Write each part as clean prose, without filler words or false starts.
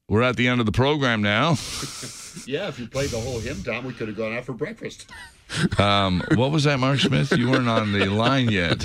We're at the end of the program now. Yeah, if you played the whole hymn, Tom, we could have gone out for breakfast. What was that, Mark Smith? You weren't on the line yet.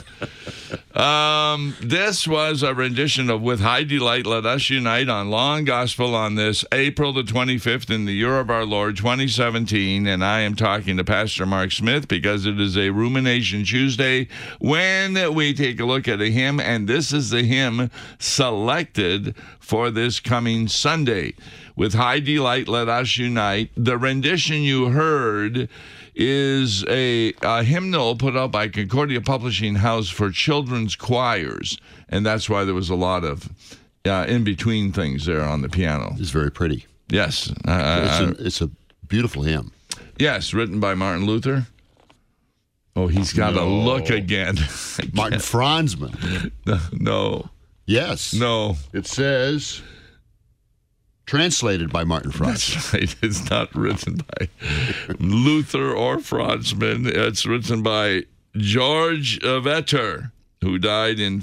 This was a rendition of With High Delight, Let Us Unite on Law and Gospel on this April the 25th in the year of our Lord, 2017. And I am talking to Pastor Mark Smith because it is a Rumination Tuesday when we take a look at a hymn. And this is the hymn selected for this coming Sunday. With High Delight, Let Us Unite. The rendition you heard is a hymnal put out by Concordia Publishing House for children's choirs, and that's why there was a lot of in-between things there on the piano. It's very pretty. Yes. It's a beautiful hymn. Yes, written by Martin Luther. Oh, he's got to look again. Martin Franzman. No. Yes. No. It says... translated by Martin Franzman. That's right. It's not written by Luther or Franzman. It's written by George Vetter, who died in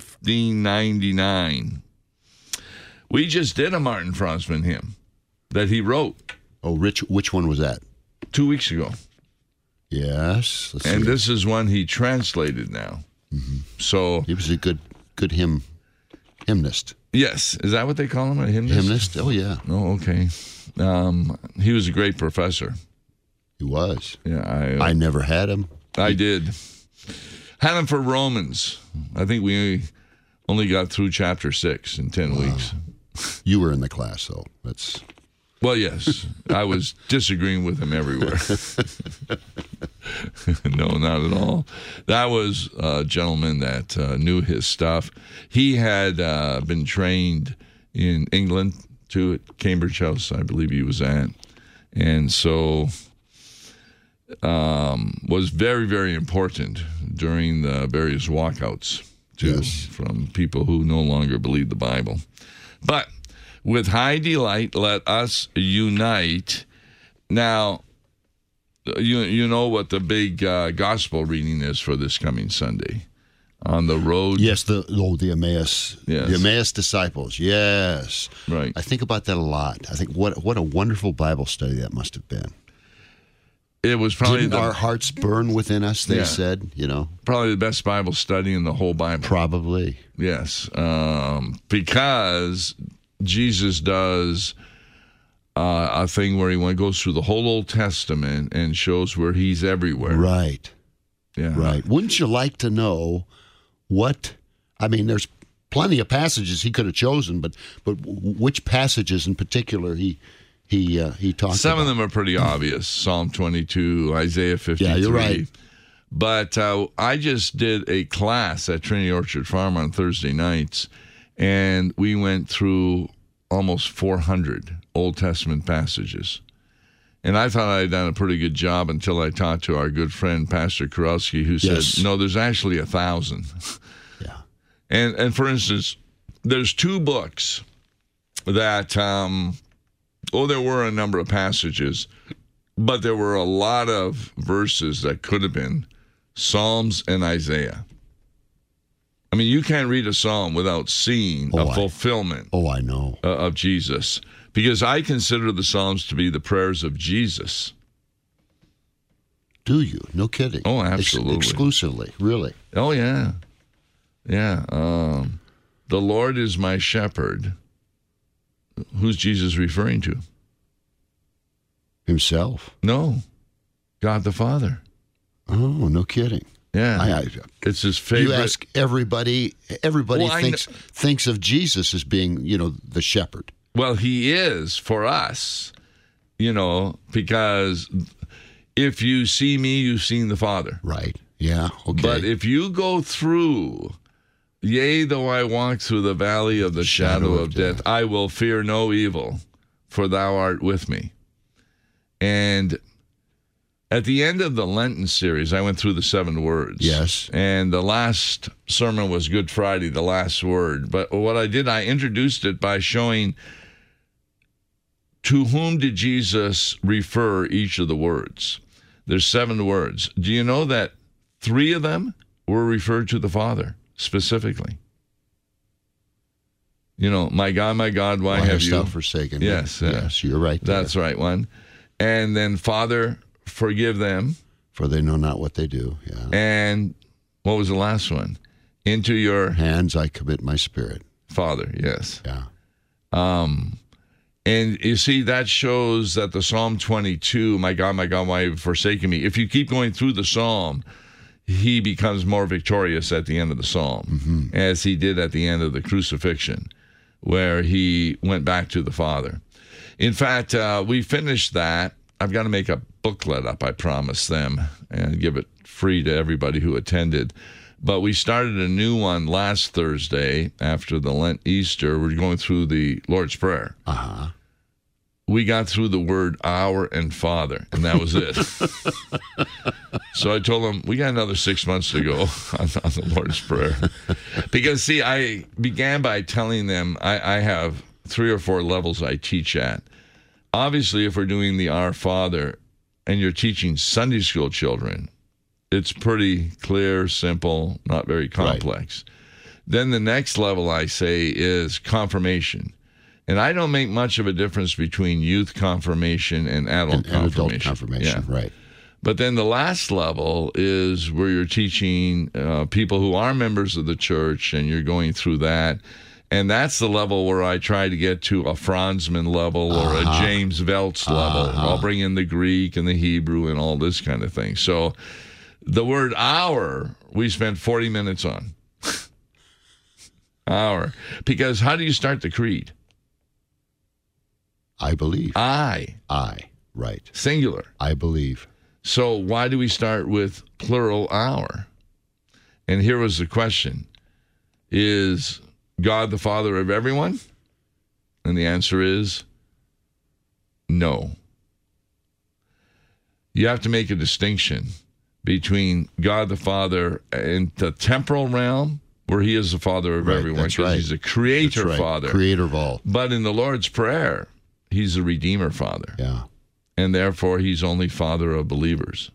1599. We just did a Martin Franzman hymn that he wrote. Oh, Rich, which one was that? 2 weeks ago. Yes. And this is one he translated now. Mm-hmm. So he was a good hymnist. Yes. Is that what they call him, a hymnist? Hymnist? Oh, yeah. Oh, okay. He was a great professor. He was. Yeah, I never had him. I did. Had him for Romans. I think we only got through chapter 6 in 10 weeks. You were in the class, though. That's... Well, yes. I was disagreeing with him everywhere. No, not at all. That was a gentleman that knew his stuff. He had been trained in England, too, at Cambridge House, I believe he was at. And so was very, very important during the various walkouts, too, yes, from people who no longer believe the Bible. But with high delight, let us unite. Now, you know what the big gospel reading is for this coming Sunday. On the road. Yes, the Emmaus. Yes. The Emmaus disciples. Yes. Right. I think about that a lot. I think what a wonderful Bible study that must have been. It was probably Didn't our hearts burn within us, they said, Probably the best Bible study in the whole Bible. Probably. Yes. Because Jesus does a thing where he goes through the whole Old Testament and shows where he's everywhere. Right. Yeah. Right. Wouldn't you like to know there's plenty of passages he could have chosen, but which passages in particular he talked about? Some of them are pretty obvious. Psalm 22, Isaiah 53. Yeah, you're right. But I just did a class at Trinity Orchard Farm on Thursday nights, and we went through almost 400 Old Testament passages. And I thought I had done a pretty good job until I talked to our good friend, Pastor Kurowski, who said, no, there's actually 1,000. Yeah. And for instance, there's 2 books that, there were a number of passages, but there were a lot of verses that could have been Psalms and Isaiah. I mean, you can't read a psalm without seeing a fulfillment I know. Of Jesus. Because I consider the Psalms to be the prayers of Jesus. Do you? No kidding. Oh, absolutely. Exclusively, really. Oh, yeah. Yeah. The Lord is my shepherd. Who's Jesus referring to? Himself. No. God the Father. Oh, no kidding. Yeah. It's his favorite. You ask everybody thinks of Jesus as being, the shepherd. Well, he is for us, because if you see me, you've seen the Father. Right. Yeah. Okay. But if you go through, yea, though I walk through the valley of the shadow of death, I will fear no evil, for thou art with me. And at the end of the Lenten series, I went through the 7 words. Yes. And the last sermon was Good Friday, the last word. But what I did, I introduced it by showing to whom did Jesus refer each of the words. There's 7 words. Do you know that 3 of them were referred to the Father specifically? my God, why have hast you thou forsaken me? Yes, yes, you're right there. That's the right one. And then, Father, forgive them. For they know not what they do. Yeah. And what was the last one? Into your hands I commit my spirit. Father, yes. Yeah. And you see, that shows that the Psalm 22, my God, why have you forsaken me? If you keep going through the Psalm, he becomes more victorious at the end of the Psalm, as he did at the end of the crucifixion, where he went back to the Father. In fact, we finished that. I've got to make a booklet up, I promised them, and give it free to everybody who attended. But we started a new one last Thursday after the Lent Easter. We're going through the Lord's Prayer. Uh-huh. We got through the word our and Father, and that was it. So I told them, we got another 6 months to go on the Lord's Prayer. Because, see, I began by telling them I have 3 or 4 levels I teach at. Obviously, if we're doing the Our Father and you're teaching Sunday school children, it's pretty clear, simple, not very complex. Right. Then the next level, I say, is confirmation. And I don't make much of a difference between youth confirmation and adult confirmation. Adult confirmation, yeah. Right. But then the last level is where you're teaching people who are members of the church, and you're going through that. And that's the level where I try to get to a Franzman level or a James Veltz level. I'll bring in the Greek and the Hebrew and all this kind of thing. So the word our, we spent 40 minutes on. Our. Because how do you start the creed? I believe. I. Right. Singular. I believe. So why do we start with plural our? And here was the question. Is God the Father of everyone? And the answer is no. You have to make a distinction between God the Father in the temporal realm, where he is the Father of everyone, because he's a creator Father. Creator of all. But in the Lord's Prayer, he's a Redeemer Father. Yeah. And therefore, he's only Father of believers.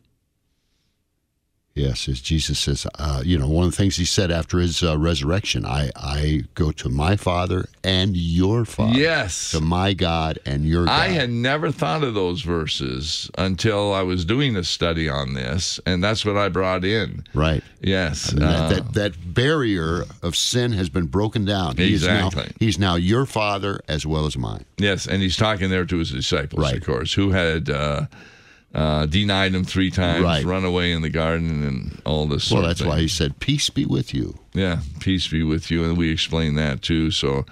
Yes, as Jesus says, one of the things he said after his resurrection, I go to my Father and your Father. Yes. To my God and your God. I had never thought of those verses until I was doing a study on this, and that's what I brought in. Right. Yes. I mean, that barrier of sin has been broken down. Exactly. He's now your Father as well as mine. Yes, and he's talking there to his disciples, of course, who had denied him 3 times, run away in the garden, and all this sort of thing. Well, that's why he said, peace be with you. Yeah, peace be with you, and we explain that too. So,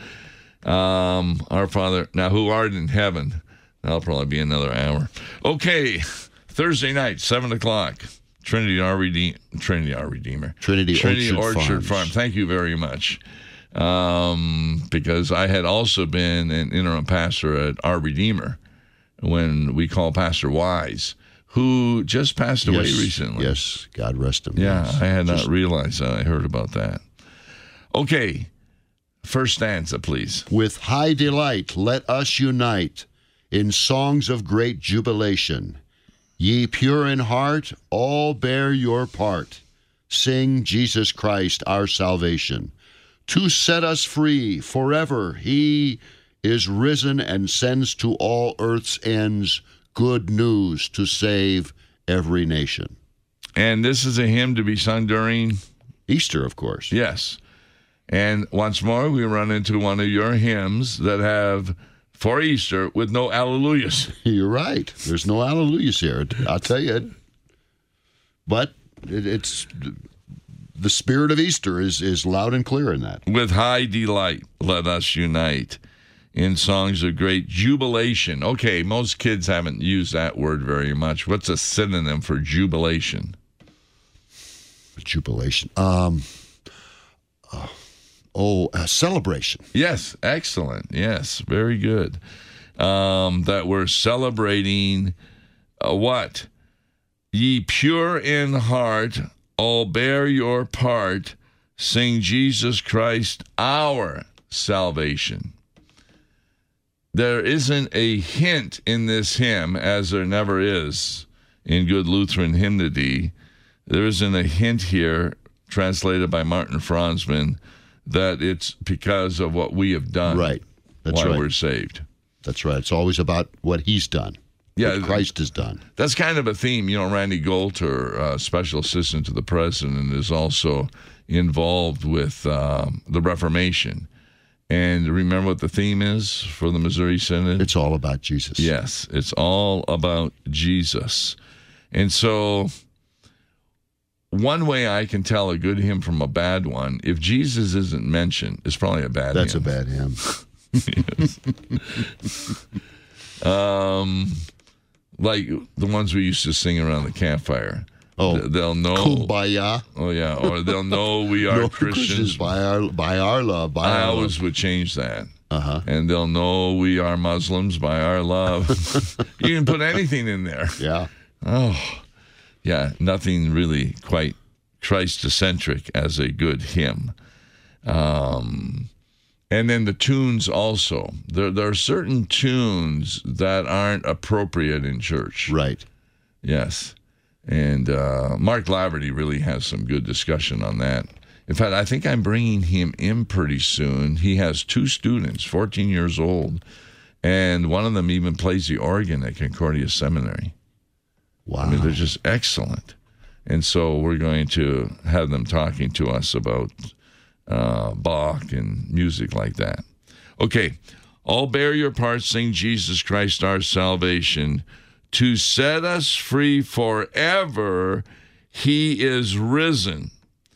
our Father, now who art in heaven, that'll probably be another hour. Okay, Thursday night, 7 o'clock, Trinity Redeemer. Trinity Orchard Farm. Thank you very much. Because I had also been an interim pastor at Our Redeemer, when we call Pastor Wise, who just passed away recently. Yes, God rest him. Yeah, yes. I had not realized that. I heard about that. Okay, first stanza, please. With high delight let us unite in songs of great jubilation. Ye pure in heart, all bear your part. Sing Jesus Christ our salvation. To set us free forever, he is risen and sends to all earth's ends good news to save every nation. And this is a hymn to be sung during Easter, of course. Yes. And once more, we run into one of your hymns that have, for Easter, with no alleluias. You're right. There's no alleluias here. I'll tell you. But it's the spirit of Easter is loud and clear in that. With high delight, let us unite in songs of great jubilation. Okay, most kids haven't used that word very much. What's a synonym for jubilation? Jubilation. A celebration. Yes, excellent. Yes, very good. That we're celebrating what? Ye pure in heart, all bear your part. Sing Jesus Christ our salvation. There isn't a hint in this hymn, as there never is in good Lutheran hymnody. There isn't a hint here, translated by Martin Franzman, that it's because of what we have done. Right. That's why right. we're saved. That's right. It's always about what he's done. Yeah, What Christ has done. That's kind of a theme. Randy Golter, special assistant to the president, is also involved with the Reformation. And remember what the theme is for the Missouri Synod? It's all about Jesus. Yes, it's all about Jesus. And so one way I can tell a good hymn from a bad one, if Jesus isn't mentioned, it's probably a bad That's hymn. a bad hymn. Like the ones we used to sing around the campfire. Oh, They'll know. Kumbaya. Oh, yeah. Or they'll know we are No, Christians. by our love. By I our always love. would change that. Uh-huh. And they'll know we are Muslims by our love. You can put anything in there. Yeah. Oh, yeah. Nothing really quite Christ-centric as a good hymn. And then the tunes also. There are certain tunes that aren't appropriate in church. Right. Yes. And Mark Laverty really has some good discussion on that. In fact, I think I'm bringing him in pretty soon. He has 2 students, 14 years old, and one of them even plays the organ at Concordia Seminary. Wow. I mean, they're just excellent. And so we're going to have them talking to us about Bach and music like that. Okay. All bear your part, sing Jesus Christ our salvation. To set us free forever, he is risen.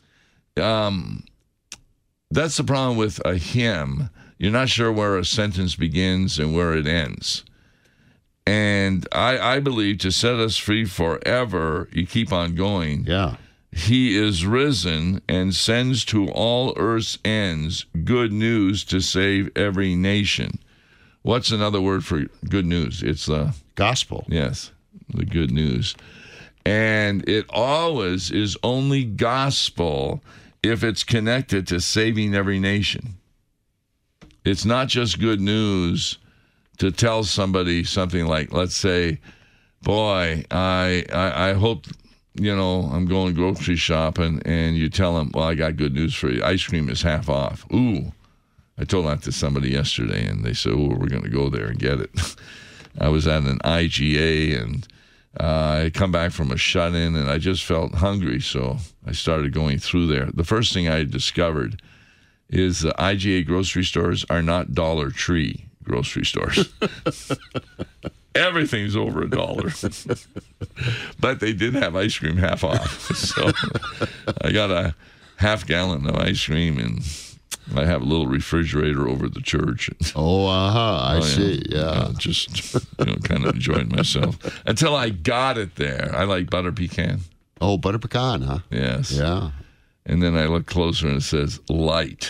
That's the problem with a hymn. You're not sure where a sentence begins and where it ends. And I believe to set us free forever, you keep on going. Yeah. He is risen and sends to all earth's ends good news to save every nation. What's another word for good news? It's the Gospel. yes, the good news. And it always is only gospel if it's connected to saving every nation. It's not just good news to tell somebody something like, let's say, boy, I hope, I'm going grocery shopping, and you tell them, well, I got good news for you. Ice cream is half off. Ooh. I told that to somebody yesterday, and they said, oh, we're going to go there and get it. I was at an IGA, and I had come back from a shut-in, and I just felt hungry, so I started going through there. The first thing I discovered is the IGA grocery stores are not Dollar Tree grocery stores. Everything's over $1. But they did have ice cream half off. So I got a half gallon of ice cream, and I have a little refrigerator over the church. Oh, I see. Yeah. Just kind of enjoying myself until I got it there. I like butter pecan. Oh, butter pecan, huh? Yes. Yeah. And then I look closer and it says light.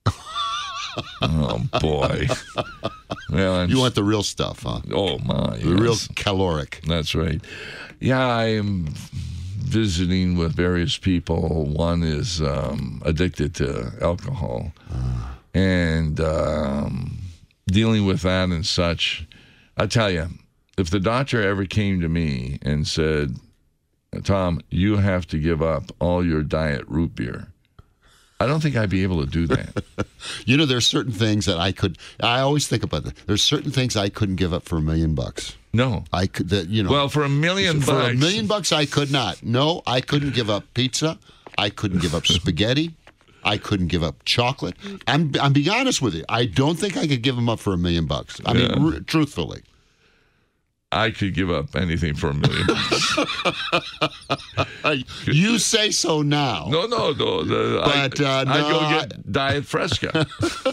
Oh boy. Well, You want the real stuff, huh? oh my. The real yes. caloric. That's right. Yeah, I am visiting with various people. One is addicted to alcohol, and dealing with that and such. I tell you, if the doctor ever came to me and said, Tom, you have to give up all your diet root beer, I don't think I'd be able to do that. There's certain things that I always think about that. There's certain things I couldn't give up for $1 million. No. I could, Well, for $1 million for bucks. $1 million, I could not. No, I couldn't give up pizza. I couldn't give up spaghetti. I couldn't give up chocolate. I'm being honest with you. I don't think I could give them up for $1 million. I mean, truthfully. I could give up anything for $1 million. You say so now. No. But, I no, go get Diet Fresca.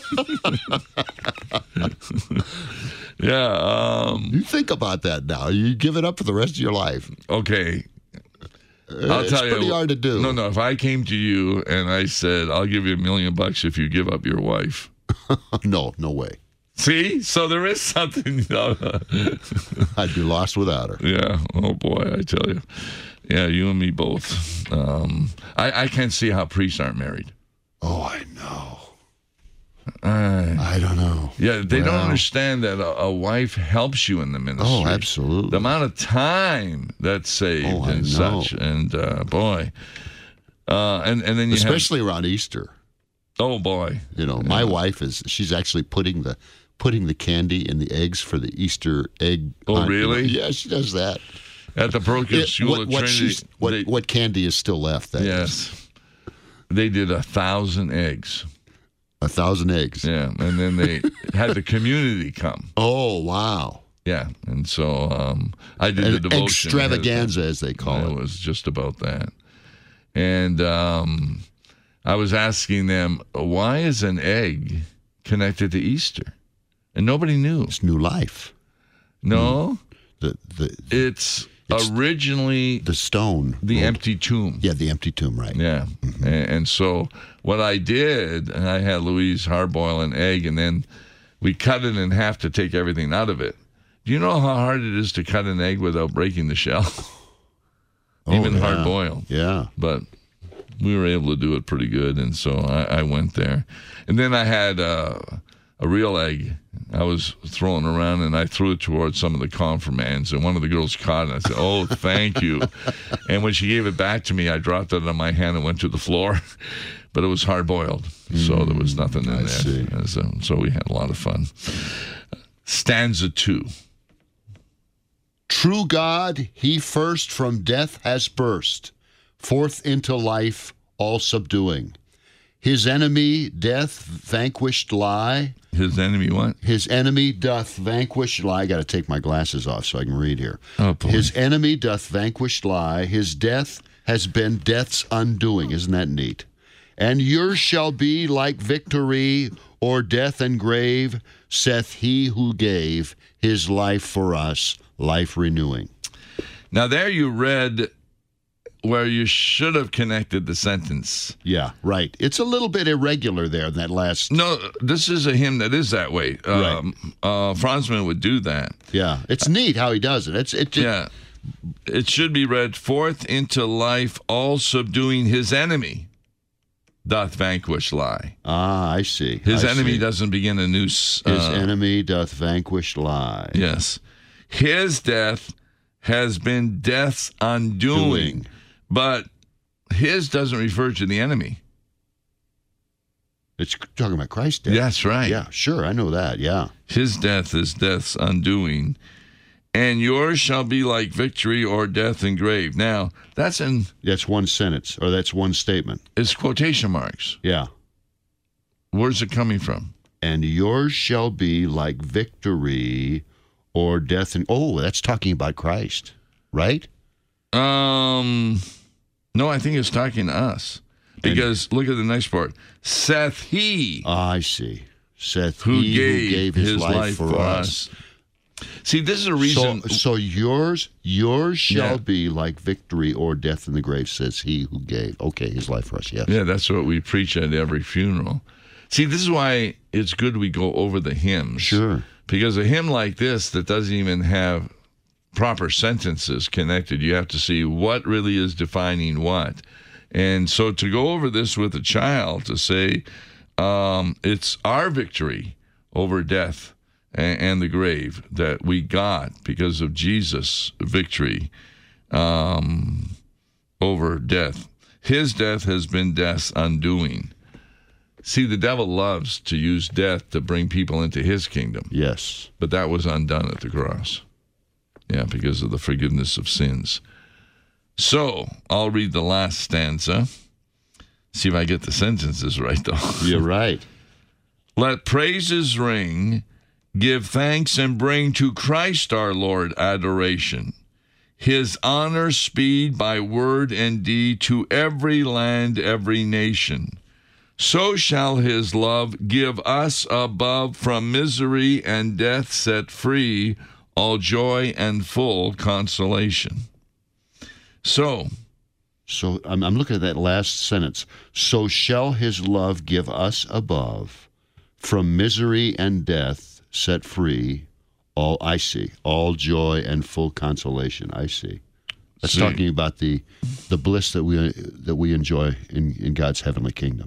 Yeah. You think about that now. You give it up for the rest of your life. Okay. I'll It's tell you. pretty hard to do. No. If I came to you and I said, I'll give you $1 million if you give up your wife. No way. See? So there is something. I'd be lost without her. Yeah. Oh, boy, I tell you. Yeah, you and me both. I can't see how priests aren't married. Oh, I know. I don't know. Yeah, they don't understand that a wife helps you in the ministry. Oh, absolutely. The amount of time that's saved I and know. such. And, boy. And then you Especially around Easter. Oh boy. My wife she's actually putting the candy in the eggs for the Easter egg. Oh, really? Yeah, she does that. At the Parochial School of Trinity. What candy is still left? Yes. They did 1,000 eggs. 1,000 eggs. Yeah, and then they had the community come. Oh, wow. Yeah, and so I did the devotion. Extravaganza, as they call it. It was just about that. And I was asking them, why is an egg connected to Easter? And nobody knew. It's new life. No. It's originally the stone. The empty tomb. Yeah, the empty tomb, right. Yeah. Mm-hmm. And so what I did, and I had Louise hard-boil an egg, and then we cut it in half to take everything out of it. Do you know how hard it is to cut an egg without breaking the shell? Even hard-boiled. Yeah. But we were able to do it pretty good, and so I went there. And then I had a real egg I was throwing around, and I threw it towards some of the confirmands, and one of the girls caught it, and I said, "Oh, thank you." And when she gave it back to me, I dropped it on my hand and went to the floor. But it was hard-boiled, so there was nothing in there. So we had a lot of fun. Stanza 2. True God, he first from death has burst, forth into life all subduing. His enemy death vanquished lie. His enemy what? His enemy doth vanquish lie. I got to take my glasses off so I can read here. Oh, boy. His enemy doth vanquish lie. His death has been death's undoing. Isn't that neat? And yours shall be like victory or death and grave, saith he who gave his life for us, life renewing. Now there you read where you should have connected the sentence. Yeah, right. It's a little bit irregular there in that last. No, this is a hymn that is that way. Right. Franzman would do that. Yeah, it's neat how he does it. Yeah. It should be read, forth into life all subduing his enemy doth vanquish lie. Ah, I see. His enemy doesn't begin a new... His enemy doth vanquish lie. Yes. His death has been death's undoing. But his doesn't refer to the enemy. It's talking about Christ's death. That's right. Yeah, sure, I know that, yeah. His death is death's undoing. And yours shall be like victory or death and grave. Now, that's one sentence, or that's one statement. It's quotation marks. Yeah. Where's it coming from? And yours shall be like victory or death and... Oh, that's talking about Christ, right? No, I think it's talking to us. Because look at the next part. Saith he. I see. Saith who he who gave his life for us. See, this is a reason. So yours shall be like victory or death in the grave, says he who gave. Okay, his life for us, yes. Yeah, that's what we preach at every funeral. See, this is why it's good we go over the hymns. Sure. Because a hymn like this that doesn't even have proper sentences connected, you have to see what really is defining what. And so to go over this with a child, to say it's our victory over death and the grave that we got because of Jesus' victory over death. His death has been death's undoing. See, the devil loves to use death to bring people into his kingdom. Yes. But that was undone at the cross. Yeah, because of the forgiveness of sins. So, I'll read the last stanza. See if I get the sentences right, though. You're right. Let praises ring, give thanks and bring to Christ our Lord adoration. His honor speed by word and deed to every land, every nation. So shall his love give us above from misery and death set free, all joy and full consolation. So I'm looking at that last sentence. So shall his love give us above from misery and death set free, all joy and full consolation. I see. That's talking about the bliss that we enjoy in God's heavenly kingdom.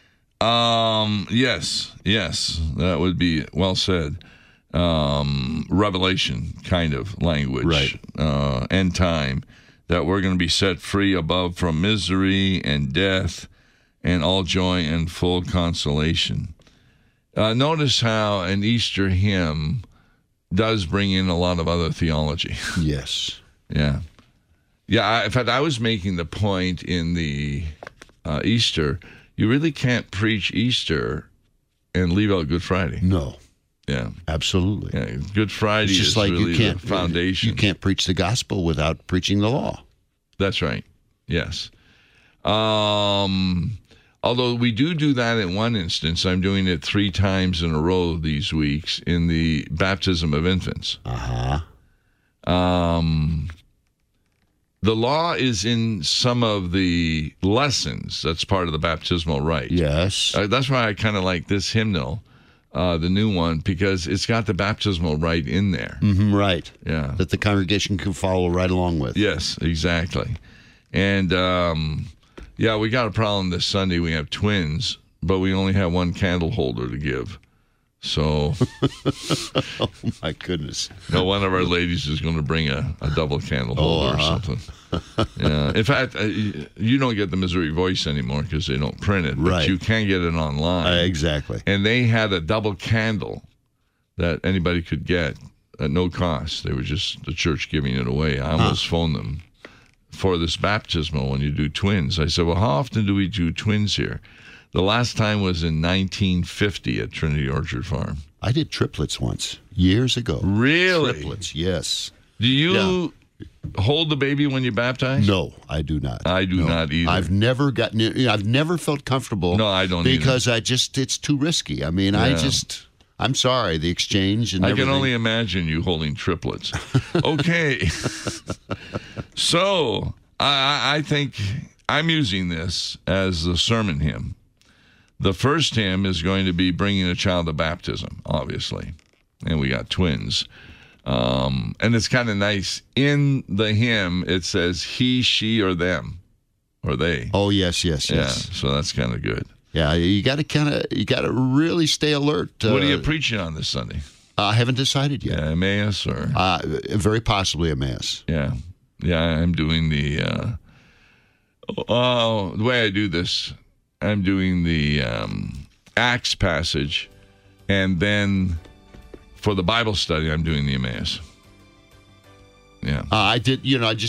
Yes, that would be well said. Revelation kind of language, right? End time, that we're going to be set free above from misery and death, and all joy and full consolation. Notice how an Easter hymn does bring in a lot of other theology. Yes. Yeah. Yeah, in fact, I was making the point in the Easter, you really can't preach Easter and leave out Good Friday. No. Yeah. Absolutely. Yeah, Good Friday It's just is like really you can't, the foundation. You can't preach the gospel without preaching the law. That's right. Yes. Although we do that in one instance. I'm doing it 3 times in a row these weeks in the baptism of infants. Uh-huh. The law is in some of the lessons. That's part of the baptismal rite. Yes. That's why I kind of like this hymnal, the new one, because it's got the baptismal rite in there. Mm-hmm, right. Yeah. That the congregation can follow right along with. Yes, exactly. And, yeah, we got a problem this Sunday. We have twins, but we only have one candle holder to give. So, Oh, my goodness. one of our ladies is going to bring a double candle holder or something. Yeah. In fact, you don't get the Missouri Voice anymore because they don't print it, but Right. you can get it online. Exactly. And they had a double candle that anybody could get at no cost. They were just the church giving it away. I almost phoned them for this baptismal when you do twins. I said, well, how often do we do twins here? The last time was in 1950 at Trinity Orchard Farm. I did triplets once, years ago. Really? Triplets, yes. Do you hold the baby when you baptize? No, I do not. I do not either. I've never gotten it. I've never felt comfortable. No, I don't because it's too risky. I mean, I'm sorry, the exchange and I everything. can only imagine you holding triplets. Okay. So I think I'm using this as the sermon hymn. The first hymn is going to be bringing a child to baptism, obviously. And we got twins. And it's kind of nice. In the hymn, it says he, she, or them, or they. Oh, yes. Yeah, so that's kind of good. Yeah, you got to really stay alert. What are you preaching on this Sunday? I haven't decided yet. Yeah, Emmaus or? Very possibly Emmaus. Yeah. Yeah, I'm doing the way I do this, I'm doing the Acts passage, and then for the Bible study, I'm doing the Emmaus. Yeah. I did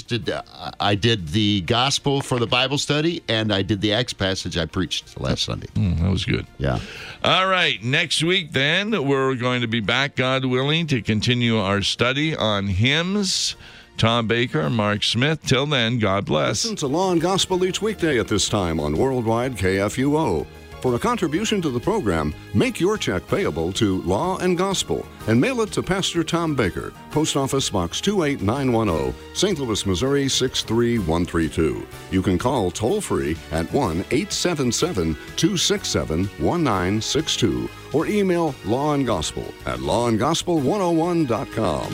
the gospel for the Bible study, and I did the Acts passage I preached last Sunday. That was good. Yeah. All right. Next week, then, we're going to be back, God willing, to continue our study on hymns. Tom Baker, Mark Smith. Till then, God bless. Listen to Law and Gospel each weekday at this time on Worldwide KFUO. For a contribution to the program, make your check payable to Law and Gospel and mail it to Pastor Tom Baker, Post Office Box 28910, St. Louis, Missouri 63132. You can call toll-free at 1-877-267-1962 or email lawandgospel@lawandgospel101.com.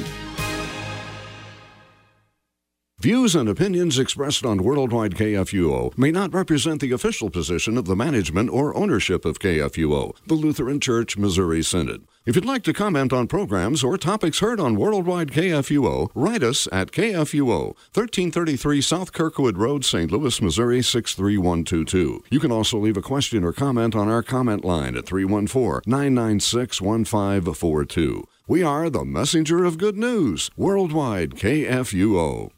Views and opinions expressed on Worldwide KFUO may not represent the official position of the management or ownership of KFUO, the Lutheran Church Missouri Synod. If you'd like to comment on programs or topics heard on Worldwide KFUO, write us at KFUO, 1333 South Kirkwood Road, St. Louis, Missouri 63122. You can also leave a question or comment on our comment line at 314-996-1542. We are the messenger of good news, Worldwide KFUO.